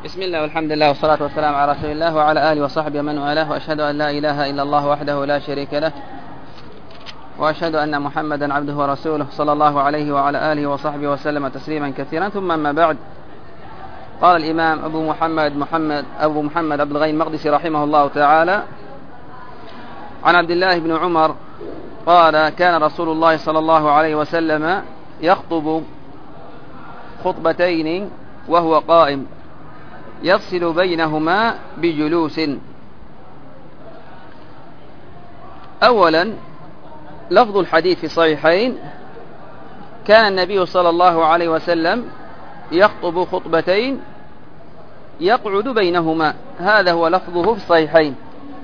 بسم الله والحمد لله والصلاة والسلام على رسول الله وعلى آله وصحبه ومن والاه، وأشهد أن لا إله إلا الله وحده لا شريك له، وأشهد أن محمدا عبده ورسوله صلى الله عليه وعلى آله وصحبه وسلم تسليما كثيرا. ثم أما بعد، قال الإمام أبو محمد عبد الغني المقدسي رحمه الله تعالى عن عبد الله بن عمر قال: كان رسول الله صلى الله عليه وسلم يخطب خطبتين وهو قائم يفصل بينهما بجلوس. أولا، لفظ الحديث في الصحيحين: كان النبي صلى الله عليه وسلم يخطب خطبتين يقعد بينهما، هذا هو لفظه في الصحيحين.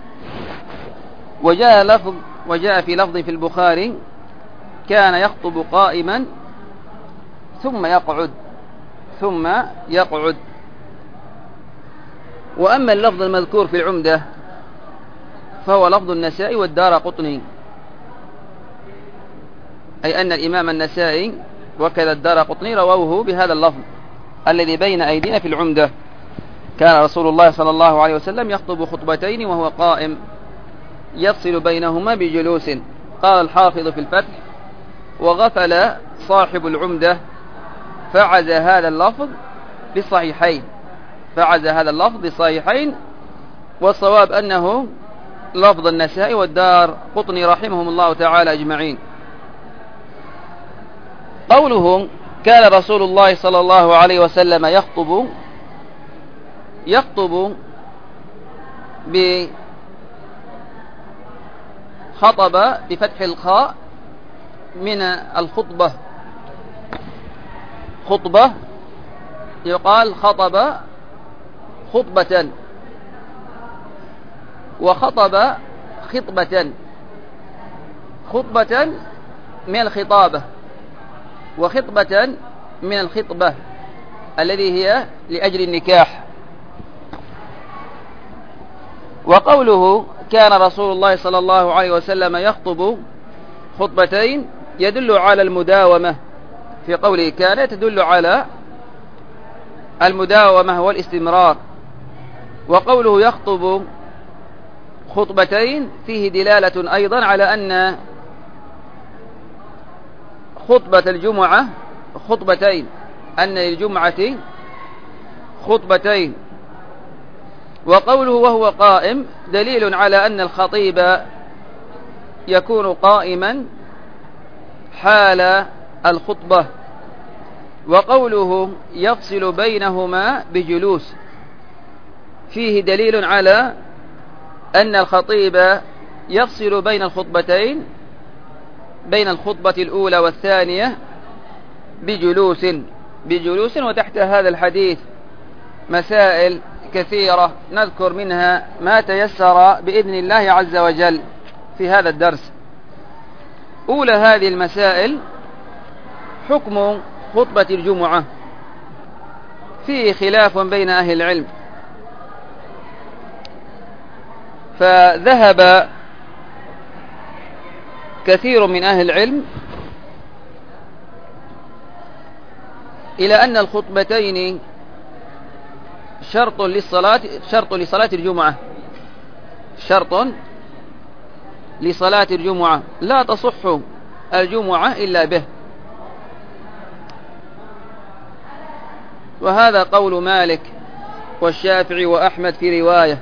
وجاء في لفظ في البخاري: كان يخطب قائما ثم يقعد. وأما اللفظ المذكور في العمدة فهو لفظ النسائي والدارقطني، أي أن الإمام النسائي وكذا الدارقطني رووه بهذا اللفظ الذي بين أيدينا في العمدة: كان رسول الله صلى الله عليه وسلم يخطب خطبتين وهو قائم يفصل بينهما بجلوس. قال الحافظ في الفتح: وغفل صاحب العمدة فعز هذا اللفظ بالصحيحين، والصواب أنه لفظ النسائي والدار قطني رحمهم الله تعالى أجمعين. قوله: كان رسول الله صلى الله عليه وسلم يخطب بخطب بفتح الخاء من الخطبة، خطبة يقال خطب خطبة، وخطب خطبة من الخطابة، وخطبة من الخطبة الذي هي لأجل النكاح. وقوله: كان رسول الله صلى الله عليه وسلم يخطب خطبتين يدل على المداومة، في قوله كان تدل على المداومة والاستمرار. وقوله يخطب خطبتين فيه دلالة أيضا على أن خطبة الجمعة خطبتين، أن للجمعة خطبتين. وقوله وهو قائم دليل على أن الخطيب يكون قائما حال الخطبة. وقوله يفصل بينهما بجلوس فيه دليل على أن الخطيب يفصل بين الخطبتين، بين الخطبة الأولى والثانية بجلوس. وتحت هذا الحديث مسائل كثيرة نذكر منها ما تيسر بإذن الله عز وجل في هذا الدرس. أولى هذه المسائل حكم خطبة الجمعة، فيه خلاف بين أهل العلم، فذهب كثير من أهل العلم إلى أن الخطبتين شرط لصلاة الجمعة، لا تصح الجمعة إلا به. وهذا قول مالك والشافعي وأحمد في رواية.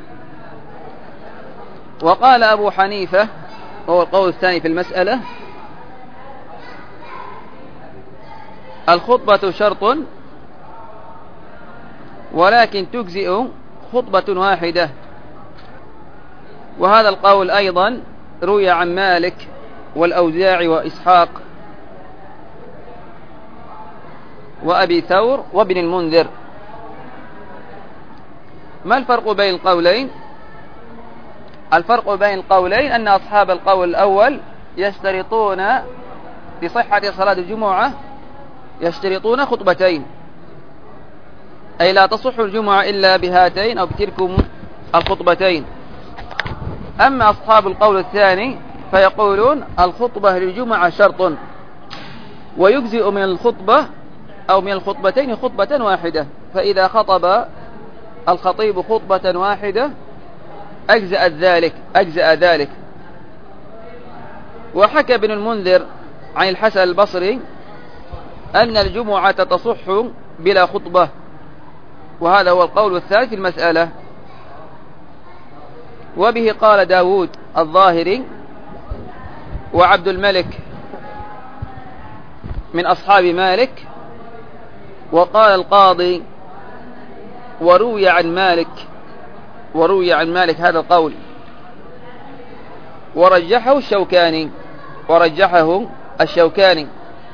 وقال أبو حنيفة، وهو القول الثاني في المسألة: الخطبة شرط ولكن تجزئ خطبة واحدة. وهذا القول أيضا روي عن مالك والأوزاعي وإسحاق وأبي ثور وابن المنذر. ما الفرق بين القولين؟ الفرق بين القولين أن أصحاب القول الأول يشترطون لصحة صلاة الجمعة يشترطون خطبتين، أي لا تصح الجمعة إلا بهاتين أو بتلكم الخطبتين. أما أصحاب القول الثاني فيقولون الخطبة للجمعة شرط، ويجزئ من الخطبة أو من الخطبتين خطبة واحدة. فإذا خطب الخطيب خطبة واحدة أجزأ ذلك. وحكى ابن المنذر عن الحسن البصري أن الجمعة تصح بلا خطبة، وهذا هو القول الثالث في المسألة. وبه قال داود الظاهري وعبد الملك من أصحاب مالك، وقال القاضي وروي عن مالك هذا القول، ورجحه الشوكاني.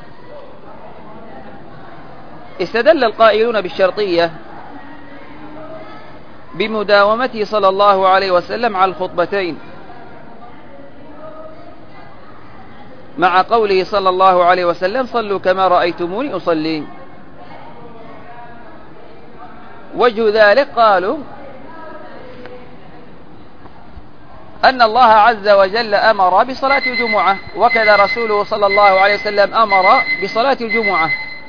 استدل القائلون بالشرطية بمداومته صلى الله عليه وسلم على الخطبتين، مع قوله صلى الله عليه وسلم صلوا كما رأيتموني أصلي. وجه ذلك قالوا أن الله عز وجل أمر بصلاة الجمعة، وكذا رسوله صلى الله عليه وسلم أمر بصلاة الجمعة،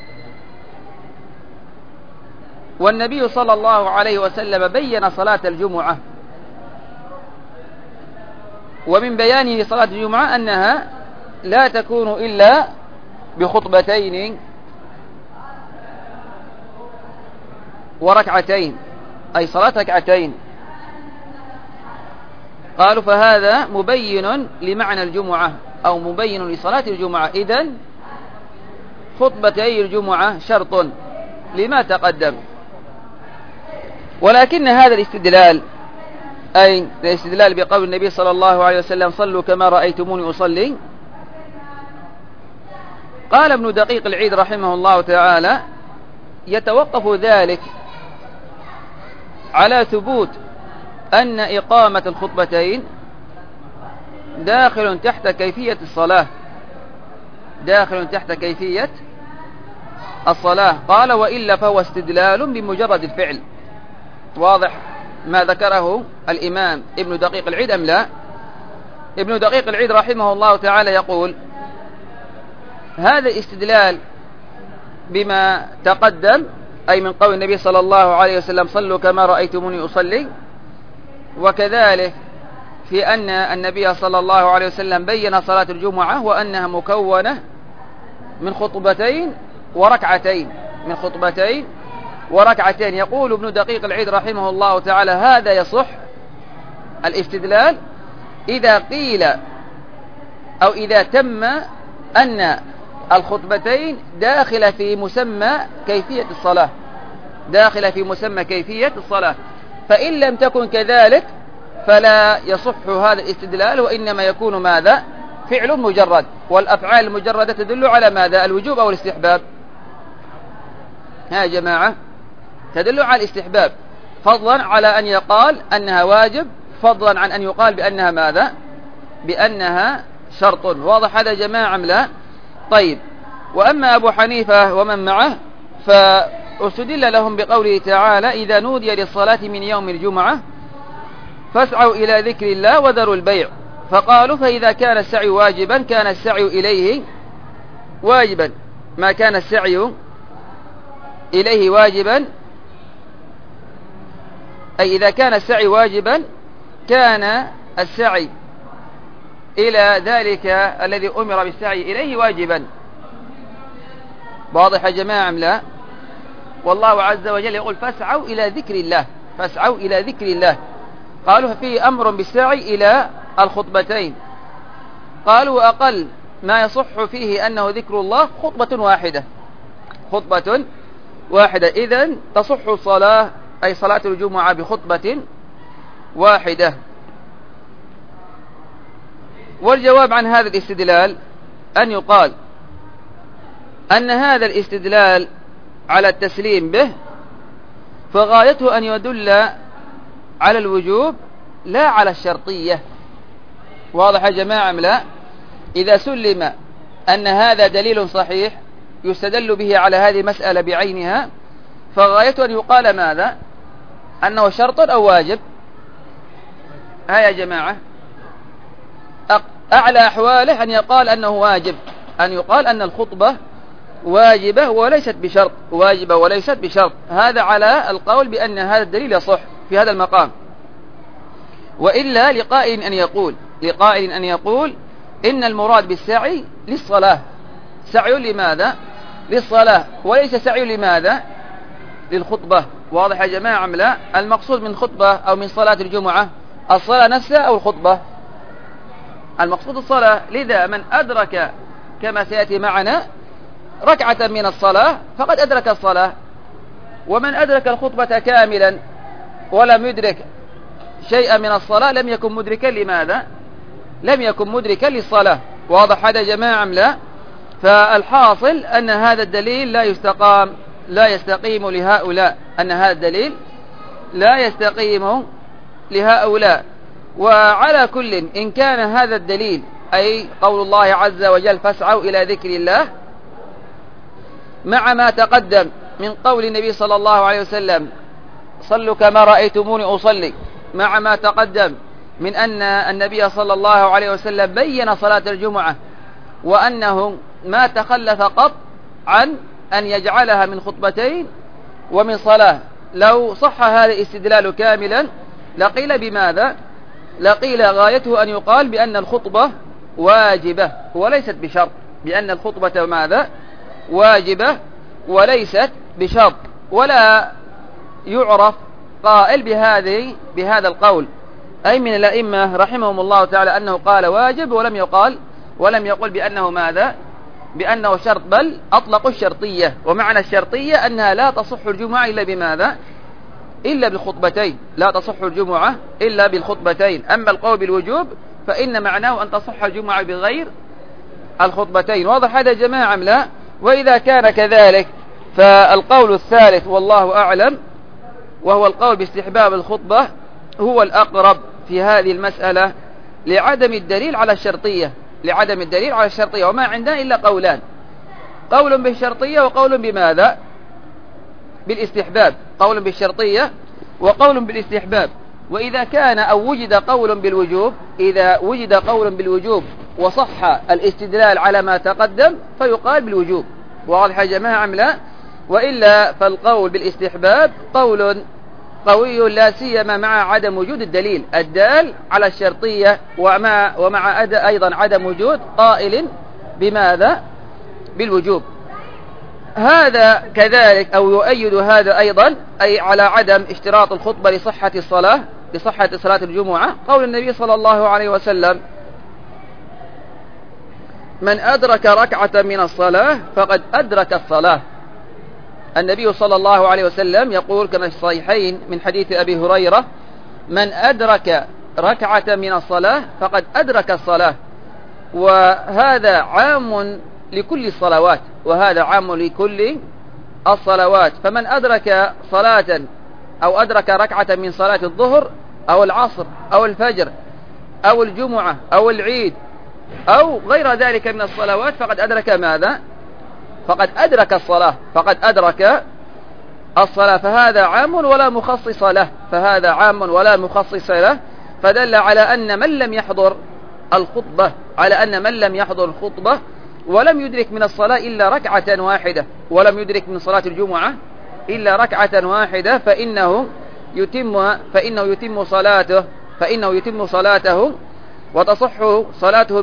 والنبي صلى الله عليه وسلم بين صلاة الجمعة، ومن بيانه لصلاة الجمعة أنها لا تكون إلا بخطبتين وركعتين، أي صلاة ركعتين. قالوا فهذا مبين لمعنى الجمعة أو مبين لصلاة الجمعة، إذن خطبتي الجمعة شرط لما تقدم. ولكن هذا الاستدلال، أي الاستدلال بقول النبي صلى الله عليه وسلم صلوا كما رأيتموني أصلي، قال ابن دقيق العيد رحمه الله تعالى يتوقف ذلك على ثبوت أن إقامة الخطبتين داخل تحت كيفية الصلاة، قال وإلا فهو استدلال بمجرد الفعل. واضح ما ذكره الإمام ابن دقيق العيد أم لا؟ ابن دقيق العيد رحمه الله تعالى يقول هذا استدلال بما تقدم، أي من قول النبي صلى الله عليه وسلم صلوا كما رأيتموني أصلي، وكذلك في أن النبي صلى الله عليه وسلم بين صلاة الجمعة وأنها مكونة من خطبتين وركعتين. يقول ابن دقيق العيد رحمه الله تعالى هذا يصح الاستدلال إذا قيل أو إذا تم أن الخطبتين داخلة في مسمى كيفية الصلاة، فإن لم تكن كذلك فلا يصح هذا الاستدلال، وإنما يكون ماذا؟ فعل مجرد، والأفعال المجردة تدل على ماذا؟ الوجوب أو الاستحباب؟ ها جماعة، تدل على الاستحباب، فضلا على أن يقال أنها واجب، فضلا عن أن يقال بأنها ماذا؟ بأنها شرط. واضح هذا جماعة أم لا؟ طيب، وأما أبو حنيفة ومن معه فاستدل لهم بقوله تعالى إذا نودي للصلاة من يوم الجمعة فاسعوا إلى ذكر الله وذروا البيع، فقالوا فإذا كان السعي واجبا كان السعي إليه واجبا، ما كان السعي إليه واجبا، أي إذا كان السعي واجبا كان السعي إلى ذلك الذي أمر بالسعي إليه واجبا. واضح يا جماعة أم لا؟ والله عز وجل يقول فاسعوا إلى ذكر الله، قالوا فيه أمر بالسعي إلى الخطبتين، قالوا وأقل ما يصح فيه أنه ذكر الله خطبة واحدة، إذن تصح الصلاة أي صلاة الجمعة بخطبة واحدة. والجواب عن هذا الاستدلال أن يقال أن هذا الاستدلال على التسليم به فغايته أن يدل على الوجوب لا على الشرطية. واضح يا جماعة أم لا؟ إذا سلم أن هذا دليل صحيح يستدل به على هذه المسألة بعينها، فغايته أن يقال ماذا؟ أنه شرط أو واجب. ها يا جماعة، أعلى أحواله أن يقال أنه واجب، أن يقال أن الخطبة واجبة وليست بشرط، واجبة وليست بشرط. هذا على القول بأن هذا الدليل يصح في هذا المقام. وإلا لقائل أن يقول إن المراد بالسعي للصلاة، سعي لماذا؟ للصلاة، وليس سعي لماذا؟ للخطبة. واضح يا جماعة أم لا؟ المقصود من خطبة أو من صلاة الجمعة الصلاة نفسها أو الخطبة؟ المقصود الصلاة. لذا من أدرك كما سيأتي معنا ركعة من الصلاة فقد أدرك الصلاة، ومن أدرك الخطبة كاملا ولم يدرك شيئا من الصلاة لم يكن مدركا لماذا؟ لم يكن مدركا للصلاة. واضح هذا يا جماعة أم لا؟ فالحاصل أن هذا الدليل لا يستقيم لهؤلاء، أن هذا الدليل لا يستقيم لهؤلاء. وعلى كل إن كان هذا الدليل أي قول الله عز وجل فاسعوا إلى ذكر الله مع ما تقدم من قول النبي صلى الله عليه وسلم صلوا كما رأيتموني أصلي، مع ما تقدم من أن النبي صلى الله عليه وسلم بين صلاة الجمعة وأنه ما تخلف قط عن أن يجعلها من خطبتين ومن صلاة. لو صح هذا الاستدلال كاملا لقيل بماذا؟ لقيل غايته أن يقال بأن الخطبة واجبة وليست بشرط، بأن الخطبة ماذا؟ واجبة وليست بشرط. ولا يعرف قائل بهذا القول أي من الأئمة رحمهم الله تعالى أنه قال واجب ولم يقل بأنه ماذا؟ بأنه شرط، بل أطلقوا الشرطية. ومعنى الشرطية أنها لا تصح الجمعة إلا بماذا؟ إلا بالخطبتين، لا تصح الجمعة إلا بالخطبتين. أما القول بالوجوب فإن معناه أن تصح الجمعة بغير الخطبتين. واضح هذا يا جماعة أم لا؟ وإذا كان كذلك فالقول الثالث والله أعلم وهو القول باستحباب الخطبة هو الأقرب في هذه المسألة لعدم الدليل على الشرطية، وما عندنا إلا قولان، قول بالشرطية وقول بماذا؟ بالاستحباب، قول بالشرطية وقول بالاستحباب. وإذا كان أو وجد قول بالوجوب، إذا وجد قول بالوجوب وصح الاستدلال على ما تقدم فيقال بالوجوب. واضح يا جماعة أم لا؟ وإلا فالقول بالاستحباب قول قوي لا سيما مع عدم وجود الدليل الدال على الشرطية، ومع أيضا عدم وجود قائل بماذا؟ بالوجوب. هذا كذلك أو يؤيد هذا أيضا أي على عدم اشتراط الخطبة لصحة صلاة الجمعة قول النبي صلى الله عليه وسلم من أدرك ركعة من الصلاة فقد أدرك الصلاة. النبي صلى الله عليه وسلم يقول كما في الصحيحين من حديث أبي هريرة من أدرك ركعة من الصلاة فقد أدرك الصلاة. وهذا عام لكل الصلوات، فمن أدرك صلاة أو أدرك ركعة من صلاة الظهر أو العصر أو الفجر أو الجمعة أو العيد أو غير ذلك من الصلوات فقد أدرك ماذا؟ فقد أدرك الصلاة. فهذا عام ولا مخصص له، فدل على أن من لم يحضر الخطبة ولم يدرك من الصلاة إلا ركعة واحدة، ولم يدرك من صلاة الجمعة إلا ركعة واحدة فإنه يتم صلاته وتصح صلاته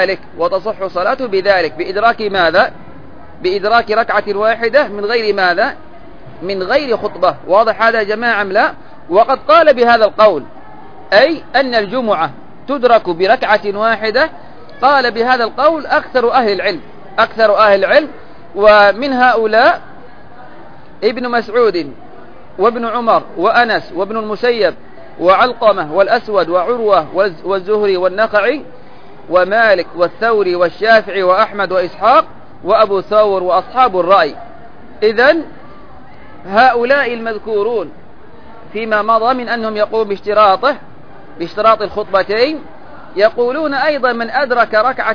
بذلك بإدراك ماذا؟ بإدراك ركعة واحدة من غير ماذا؟ من غير خطبة. واضح هذا يا جماعة أم لا؟ وقد قال بهذا القول أي أن الجمعة تدرك بركعة واحدة، قال بهذا القول أكثر أهل العلم ومن هؤلاء ابن مسعود وابن عمر وأنس وابن المسيب وعلقمة والأسود وعروة والزهري والنخعي ومالك والثوري والشافعي وأحمد وإسحاق وأبو ثور وأصحاب الرأي. إذن هؤلاء المذكورون فيما مضى من أنهم يقوم باشتراط الخطبتين يقولون أيضا من أدرك ركعة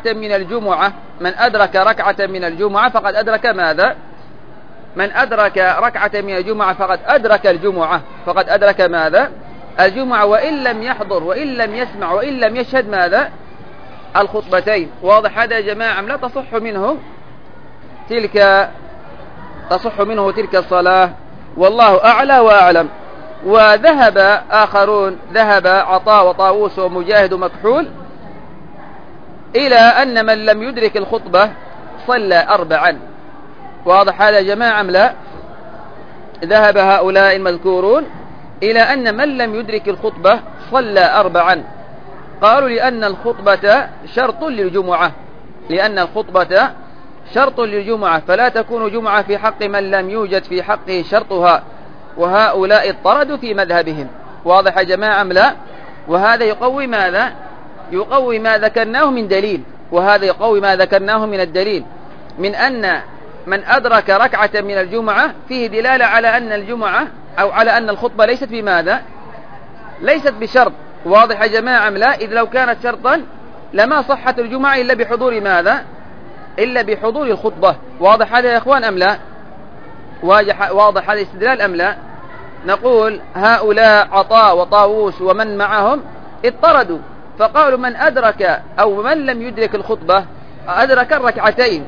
من الجمعة فقد أدرك ماذا؟ من أدرك ركعة من الجمعة فقد أدرك ماذا؟ الجمعة، وإن لم يحضر وإن لم يسمع وإن لم يشهد ماذا؟ الخطبتين. واضح هذا يا جماعة لا تصح منه تصح منه تلك الصلاة، والله أعلى وأعلم. وذهب آخرون، ذهب عطاء وطاووس ومجاهد ومكحول إلى أن من لم يدرك الخطبة صلى 4. واضح هذا يا جماعة أم لا؟ ذهب هؤلاء المذكورون إلى أن من لم يدرك الخطبة صلى 4. قالوا لأن الخطبة شرط للجمعة، لأن الخطبة شرط للجمعة، فلا تكون جمعة في حق من لم يوجد في حقه شرطها، وهؤلاء اضطردوا في مذهبهم. واضح يا جماعة أم لا؟ وهذا يقوي ماذا؟ يقوي ما ذكرناه من دليل، وهذا يقوي ما ذكرناه من الدليل، من أن من أدرك ركعة من الجمعة فيه دلالة على أن الجمعة أو على أن الخطبة ليست بماذا؟ ليست بشرط. واضح يا جماعة أم لا؟ إذ لو كانت شرطا لما صحت الجمعة إلا بحضور ماذا؟ إلا بحضور الخطبة. واضح هذا يا إخوان أم لا؟ واضح هذا الاستدلال أم لا؟ نقول هؤلاء عطاء وطاووس ومن معهم اضطردوا، فقالوا من أدرك أو من لم يدرك الخطبة أدرك الركعتين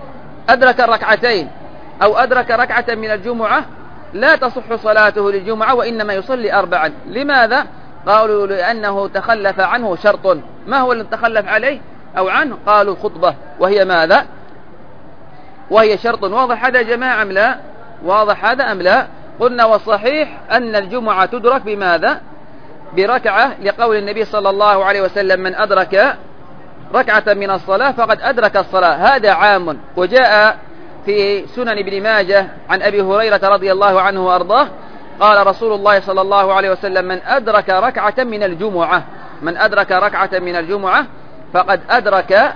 أو أدرك ركعة من الجمعة لا تصح صلاته للجمعة، وإنما يصلي 4. لماذا؟ قالوا لأنه تخلف عنه شرط. ما هو اللي تخلف عليه أو عنه؟ قالوا الخطبة، وهي ماذا؟ وهي شرط. واضح هذا يا جماعة أم لا؟ واضح هذا أم لا؟ قلنا والصحيح أن الجمعة تدرك بماذا؟ بركعة، لقول النبي صلى الله عليه وسلم من أدرك ركعة من الصلاة فقد أدرك الصلاة. هذا عام. وجاء في سنن ابن ماجه عن أبي هريرة رضي الله عنه وأرضاه قال رسول الله صلى الله عليه وسلم من أدرك ركعة من الجمعة، من أدرك ركعة من الجمعة فقد أدرك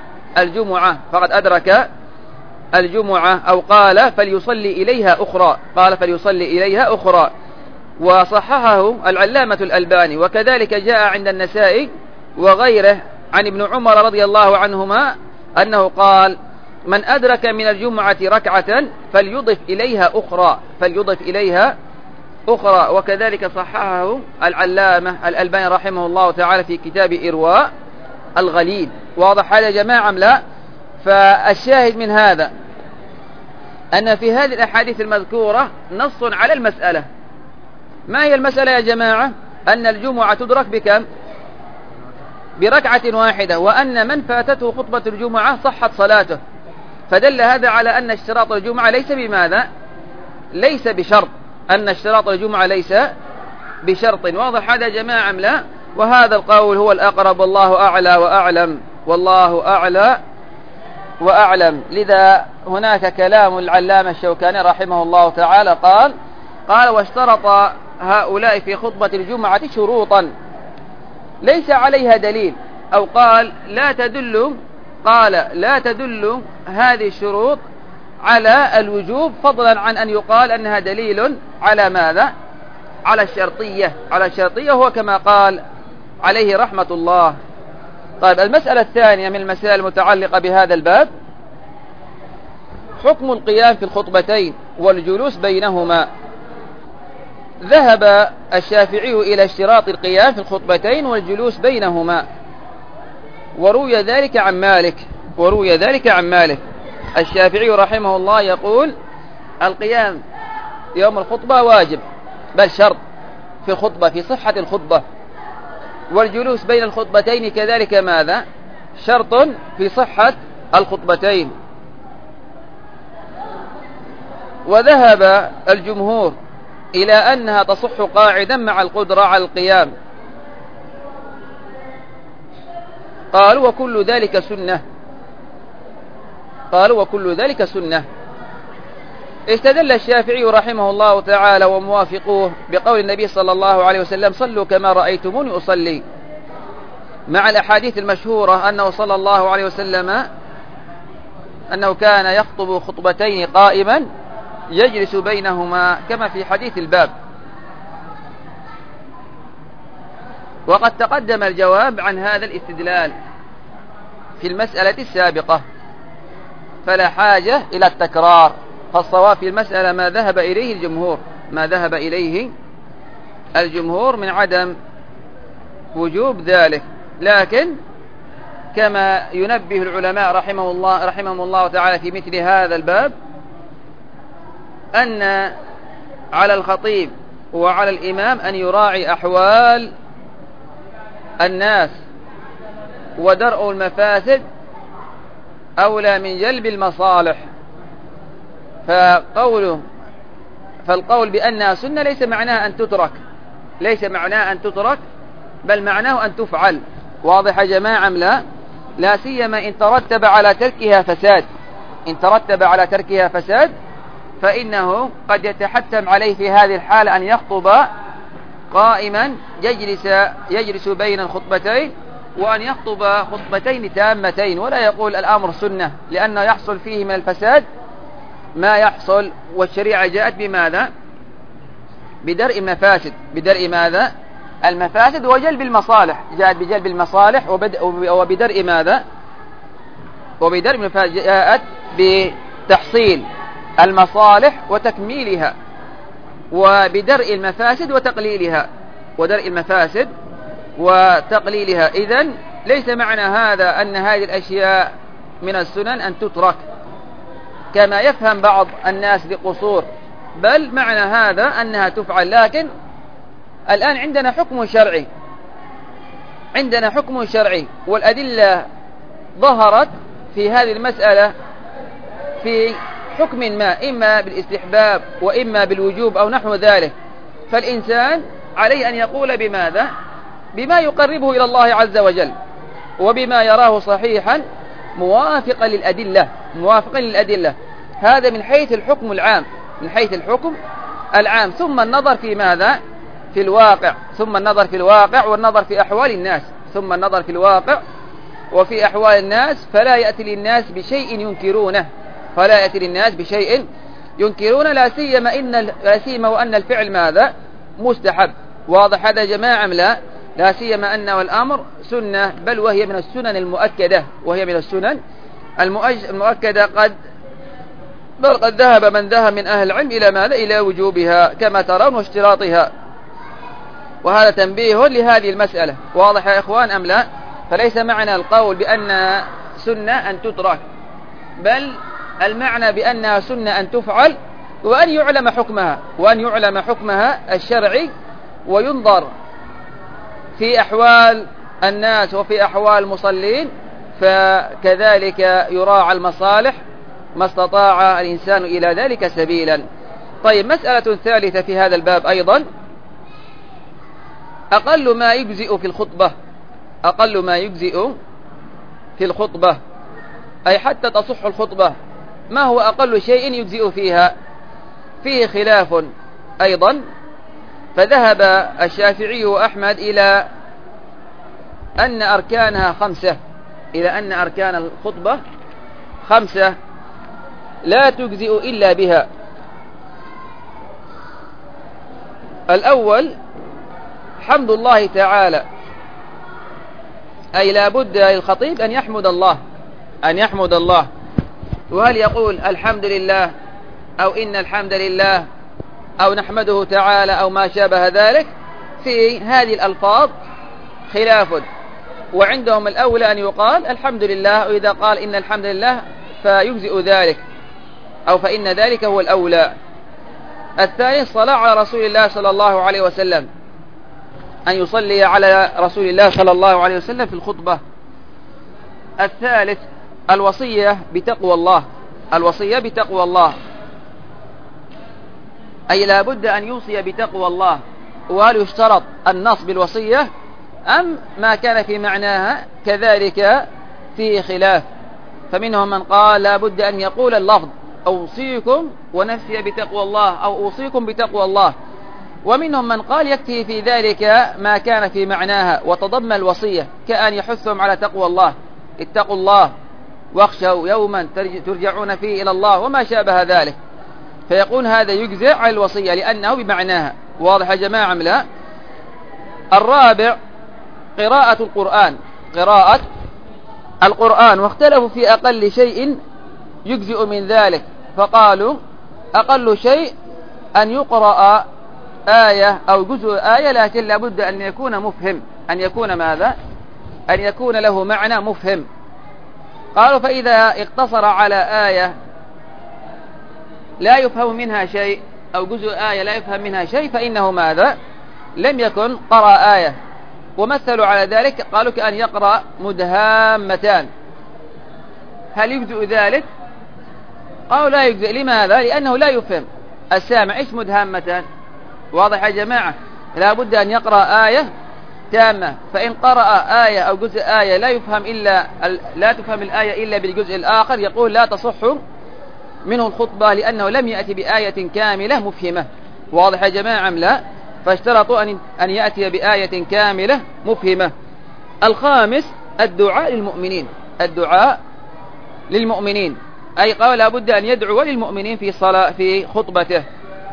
الجمعة، أو قال فليصلي إليها أخرى، وصححه العلامة الألباني. وكذلك جاء عند النسائي وغيره عن ابن عمر رضي الله عنهما أنه قال من أدرك من الجمعة ركعة فليضف إليها أخرى، وكذلك صححه العلامة الألباني رحمه الله تعالى في كتاب إرواء الغليل. واضح هذا يا جماعة أم لا؟ فالشاهد من هذا أن في هذه الأحاديث المذكورة نص على المسألة. ما هي المسألة يا جماعة؟ أن الجمعة تدرك بكم؟ بركعة واحدة، وأن من فاتته خطبة الجمعة صحت صلاته. فدل هذا على أن اشتراط الجمعة ليس بماذا؟ ليس بشرط، أن اشتراط الجمعة ليس بشرط. واضح هذا يا جماعة أم لا؟ وهذا القول هو الأقرب، والله أعلى وأعلم، والله أعلى وأعلم. لذا هناك كلام العلامة الشوكاني رحمه الله تعالى قال واشترط هؤلاء في خطبة الجمعة شروطا ليس عليها دليل، أو قال لا تدل هذه الشروط على الوجوب، فضلا عن أن يقال أنها دليل على ماذا؟ على الشرطية، هو كما قال عليه رحمة الله. طيب المسألة الثانية من المسائل المتعلقة بهذا الباب حكم القيام في الخطبتين والجلوس بينهما. ذهب الشافعي إلى اشتراط القيام في الخطبتين والجلوس بينهما، وروي ذلك عن مالك. الشافعي رحمه الله يقول القيام يوم الخطبة واجب، بل شرط في الخطبة، في صحة الخطبة، والجلوس بين الخطبتين كذلك ماذا؟ شرط في صحة الخطبتين. وذهب الجمهور إلى أنها تصح قاعدا مع القدرة على القيام. قالوا وكل ذلك سنة. استدل الشافعي رحمه الله تعالى وموافقوه بقول النبي صلى الله عليه وسلم صلوا كما رأيتموني أصلي، مع الأحاديث المشهورة أنه صلى الله عليه وسلم أنه كان يخطب خطبتين قائما يجلس بينهما كما في حديث الباب. وقد تقدم الجواب عن هذا الاستدلال في المسألة السابقة، فلا حاجة إلى التكرار. فالصواب في المسألة ما ذهب إليه الجمهور من عدم وجوب ذلك. لكن كما ينبه العلماء رحمهم الله تعالى في مثل هذا الباب، أن على الخطيب وعلى الإمام أن يراعي أحوال الناس، ودرء المفاسد أولى من جلب المصالح. فالقول بأنها سنة ليس معناها أن تترك، بل معناه أن تفعل. واضح يا جماعة أم لا؟ لا سيما إن ترتب على تركها فساد، فإنه قد يتحتم عليه في هذه الحالة أن يخطب قائما يجلس بين الخطبتين، وأن يخطب خطبتين تامتين، ولا يقول الأمر سنة، لأنه يحصل فيه من الفساد ما يحصل. والشريعة جاءت بماذا؟ بدرء المفاسد وجلب المصالح. جاءت بجلب المصالح وبدرء ماذا؟ وبدرء المفاسد. جاءت بتحصيل المصالح وتكميلها، وبدرء المفاسد وتقليلها. إذن ليس معنى هذا أن هذه الأشياء من السنن أن تترك كما يفهم بعض الناس بقصور، بل معنى هذا أنها تفعل. لكن الآن عندنا حكم شرعي، والأدلة ظهرت في هذه المسألة في حكم ما، إما بالاستحباب وإما بالوجوب أو نحو ذلك. فالإنسان عليه أن يقول بماذا؟ بما يقربه إلى الله عز وجل، وبما يراه صحيحا موافقا للأدلة. هذا من حيث الحكم العام. ثم النظر في ماذا؟ في الواقع. والنظر في أحوال الناس. وفي أحوال الناس فلا يأتي للناس بشيء ينكرون، لا سيما وأن الفعل ماذا؟ مستحب. واضح هذا يا جماعة أم لا؟ لا سيما أن الأمر سنة، بل وهي من السنن المؤكدة. بل قد ذهب من ذهب من أهل العلم إلى ماذا؟ إلى وجوبها كما ترون واشتراطها. وهذا تنبيه لهذه المسألة. واضح يا إخوان أم لا؟ فليس معنى القول بأنها سنة أن تترك، بل المعنى بأنها سنة أن تفعل، وأن يعلم حكمها الشرعي، وينظر في أحوال الناس وفي أحوال المصلين، فكذلك يراعى المصالح ما استطاع الإنسان إلى ذلك سبيلا. طيب، مسألة ثالثة في هذا الباب أيضا، أقل ما يجزئ في الخطبة، أي حتى تصح الخطبة، ما هو أقل شيء يجزئ فيها؟ فيه خلاف أيضا. فذهب الشافعي وأحمد إلى أن أركان الخطبة 5 لا تجزئ إلا بها. الأول حمد الله تعالى، أي لا بد للخطيب أن يحمد الله. وهل يقول الحمد لله أو إن الحمد لله أو نحمده تعالى أو ما شابه ذلك؟ في هذه الألفاظ خلاف، وعندهم الأولى أن يقال الحمد لله، وإذا قال إن الحمد لله فيجزئ ذلك، أو فإن ذلك هو الأولى. الثاني الصلاة على رسول الله صلى الله عليه وسلم، أن يصلي على رسول الله صلى الله عليه وسلم في الخطبة. الثالث الوصية بتقوى الله، أي لا بد أن يوصي بتقوى الله. وهل يشترط النص بالوصية أم ما كان في معناها؟ كذلك فيه خلاف. فمنهم من قال لا بد أن يقول اللفظ أوصيكم ونفسي بتقوى الله، أو أوصيكم بتقوى الله. ومنهم من قال يكفي في ذلك ما كان في معناها وتضمن الوصية، كأن يحثهم على تقوى الله، اتقوا الله واخشوا يوما ترجعون فيه إلى الله وما شابه ذلك، فيقول هذا يجزئ على الوصية لأنه بمعناها. واضح يا جماعة أم لا؟ الرابع قراءة القرآن، واختلفوا في أقل شيء يجزئ من ذلك، فقالوا أقل شيء أن يقرأ آية أو جزء آية، لكن لابد أن يكون مفهم، أن يكون ماذا؟ أن يكون له معنى مفهم. قالوا فإذا اقتصر على آية لا يفهم منها شيء أو جزء آية لا يفهم منها شيء فإنه ماذا؟ لم يكن قرأ آية. ومثلوا على ذلك قالوا كأن يقرأ مدهامتان. هل يجزئ ذلك؟ قالوا لا يجزئ. لماذا؟ لأنه لا يفهم السامع إيش مدهامتان. واضح يا جماعة؟ لا بد أن يقرأ آية تامة. فإن قرأ آية أو جزء آية لا تفهم الآية إلا بالجزء الآخر يقول لا تصح منه الخطبة لأنه لم يأتي بآية كاملة مفهمة. واضح يا جماعة أم لا؟ فاشترطوا أن يأتي بآية كاملة مفهمة. الخامس الدعاء للمؤمنين. الدعاء للمؤمنين أي قال لا بد أن يدعو للمؤمنين في خطبته.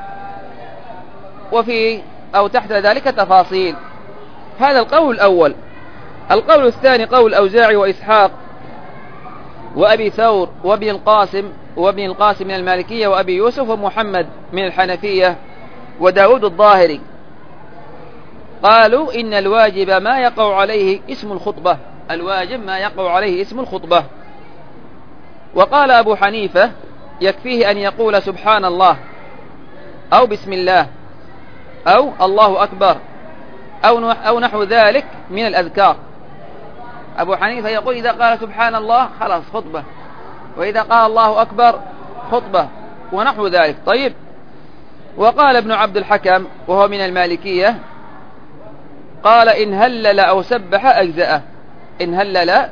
أو تحت ذلك تفاصيل. هذا القول الأول. القول الثاني قول الأوزاعي وإسحاق وأبي ثور وابن القاسم من المالكية وأبي يوسف ومحمد من الحنفية وداود الظاهري. قالوا إن الواجب ما يقع عليه اسم الخطبة. الواجب ما يقع عليه اسم الخطبة. وقال أبو حنيفة يكفيه أن يقول سبحان الله أو بسم الله أو الله أكبر أو نحو ذلك من الأذكار. أبو حنيفة يقول إذا قال سبحان الله خلاص خطبة، وإذا قال الله أكبر خطبة ونحو ذلك. طيب. وقال ابن عبد الحكم وهو من المالكية قال إن هلل أو سبح أجزأه. إن هلل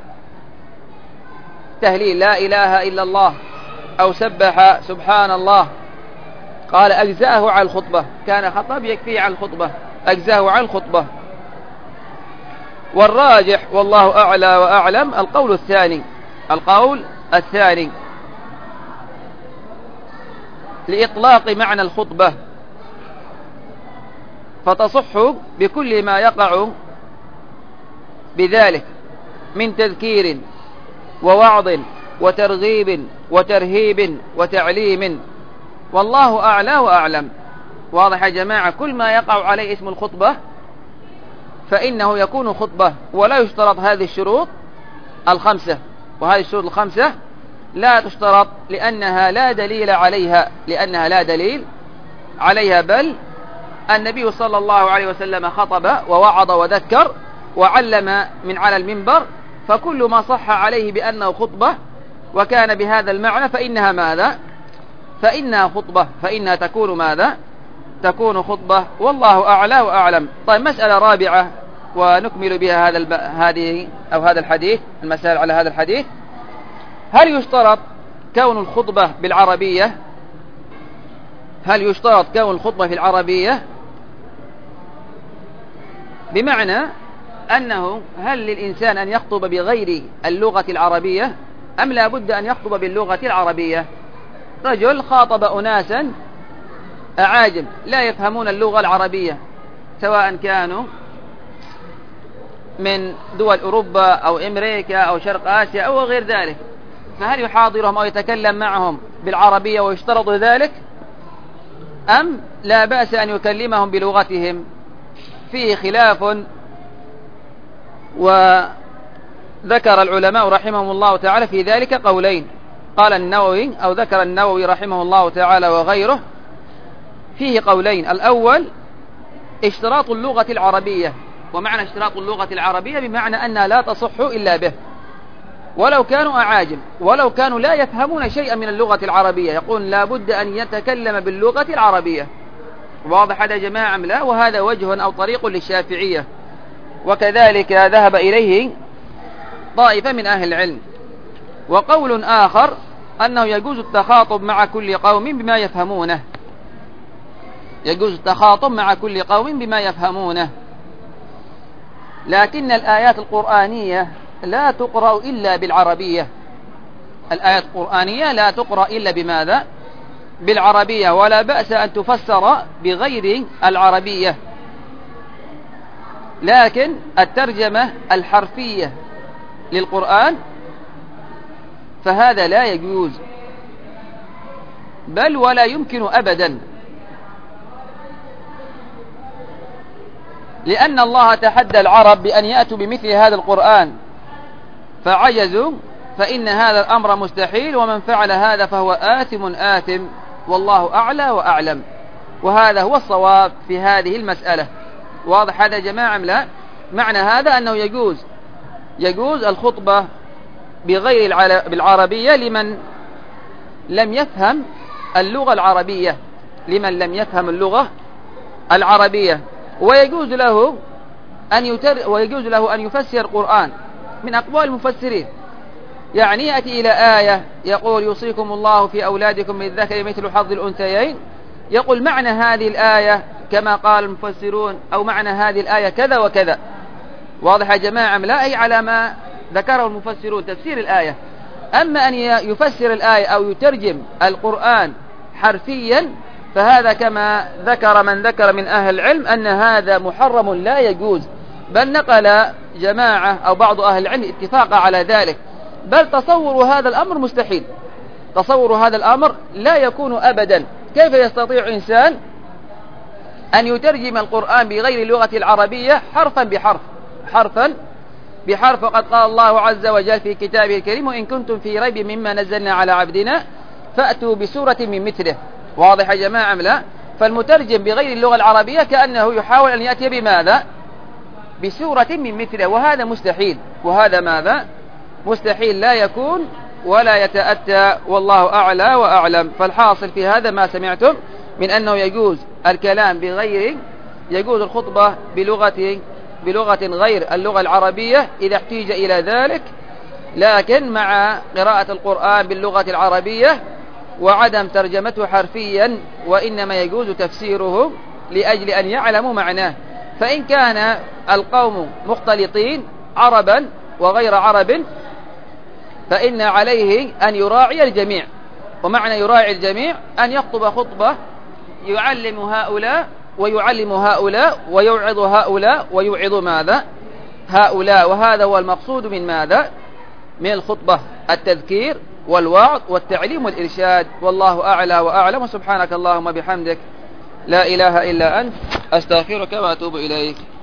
تهليل لا إله إلا الله أو سبح سبحان الله قال أجزأه على الخطبة. كان خطب يكفي على الخطبة، أجزأه على الخطبة. والراجح والله أعلى وأعلم القول الثاني لإطلاق معنى الخطبة، فتصح بكل ما يقع بذلك من تذكير ووعظ وترغيب وترهيب وتعليم، والله أعلى وأعلم. واضح يا جماعة؟ كل ما يقع عليه اسم الخطبة فإنه يكون خطبة، ولا يشترط هذه الشروط الخمسة. وهذه الشروط الخمسة لا تشترط لأنها لا دليل عليها، بل النبي صلى الله عليه وسلم خطب ووعظ وذكر وعلم من على المنبر، فكل ما صح عليه بأنه خطبة وكان بهذا المعنى فإنها ماذا؟ فإنها خطبة، فإنها تكون ماذا؟ تكون خطبة، والله أعلى وأعلم. طيب، مسألة رابعة ونكمل بها هذا الحديث، المسائل على هذا الحديث. هل يشترط كون الخطبة بالعربية؟ هل يشترط كون الخطبة في العربية؟ بمعنى أنه هل للإنسان أن يخطب بغير اللغة العربية أم لا بد أن يخطب باللغة العربية؟ رجل خاطب أناسا أعاجم لا يفهمون اللغة العربية، سواء كانوا من دول أوروبا أو أمريكا أو شرق آسيا أو غير ذلك، فهل يحاضرهم أو يتكلم معهم بالعربية ويشترط ذلك أم لا بأس أن يكلمهم بلغتهم؟ فيه خلاف، وذكر العلماء رحمهم الله تعالى في ذلك قولين. قال النووي أو ذكر النووي رحمه الله تعالى وغيره فيه قولين. الأول اشتراط اللغة العربية، ومعنى اشتراط اللغة العربية بمعنى أنها لا تصح إلا به، ولو كانوا أعاجم، ولو كانوا لا يفهمون شيئا من اللغة العربية، يقول لا بد أن يتكلم باللغة العربية. واضح هذا يا جماعة أم لا؟ وهذا وجه أو طريق للشافعية، وكذلك ذهب إليه طائفة من أهل العلم. وقول آخر أنه يجوز التخاطب مع كل قوم بما يفهمونه، يجوز التخاطب مع كل قوم بما يفهمونه، لكن الآيات القرآنية لا تقرأ إلا بالعربية. الآيات القرآنية لا تقرأ إلا بماذا؟ بالعربية، ولا بأس أن تفسر بغير العربية، لكن الترجمة الحرفية للقرآن فهذا لا يجوز، بل ولا يمكن أبدا. لأن الله تحدى العرب بأن يأتوا بمثل هذا القرآن فعجزوا، فإن هذا الأمر مستحيل، ومن فعل هذا فهو آثم والله أعلى وأعلم. وهذا هو الصواب في هذه المسألة. واضح هذا يا جماعة أم لا؟ معنى هذا أنه يجوز الخطبة بغير بالعربية لمن لم يفهم اللغة العربية، ويجوز له أن يفسر القرآن من أقوال المفسرين. يعني يأتي إلى آية يقول يوصيكم الله في أولادكم للذكر مثل حظ الأنثيين، يقول معنى هذه الآية كما قال المفسرون، أو معنى هذه الآية كذا وكذا. واضح يا جماعة؟ لا، أي على ما ذكره المفسرون تفسير الآية. أما أن يفسر الآية أو يترجم القرآن حرفيا فهذا كما ذكر من ذكر من أهل العلم أن هذا محرم لا يجوز، بل نقل جماعة أو بعض أهل العلم اتفاق على ذلك، بل تصور هذا الأمر مستحيل. تصور هذا الأمر لا يكون أبدا. كيف يستطيع إنسان أن يترجم القرآن بغير اللغة العربية حرفا بحرف؟ وقد قال الله عز وجل في كتابه الكريم وإن كنتم في ريب مما نزلنا على عبدنا فأتوا بسورة من مثله. واضح يا جماعة لا؟ فالمترجم بغير اللغة العربية كأنه يحاول أن يأتي بماذا؟ بسورة من مثله، وهذا مستحيل. وهذا ماذا؟ مستحيل لا يكون ولا يتأتى، والله أعلى وأعلم. فالحاصل في هذا ما سمعتم من أنه يجوز الكلام يجوز الخطبة بلغة غير اللغة العربية إذا احتيج إلى ذلك، لكن مع قراءة القرآن باللغة العربية وعدم ترجمته حرفيا، وإنما يجوز تفسيره لأجل أن يعلموا معناه. فإن كان القوم مختلطين عربا وغير عرب فإن عليه أن يراعي الجميع. ومعنى يراعي الجميع أن يخطب خطبة يعلم هؤلاء ويعلم هؤلاء ويوعظ هؤلاء ويوعظ ماذا؟ هؤلاء. وهذا هو المقصود من ماذا؟ من الخطبة، التذكير والوعظ والتعليم والإرشاد. والله أعلى وأعلم. سبحانك اللهم بحمدك لا إله إلا أنت أستغفرك وأتوب إليك.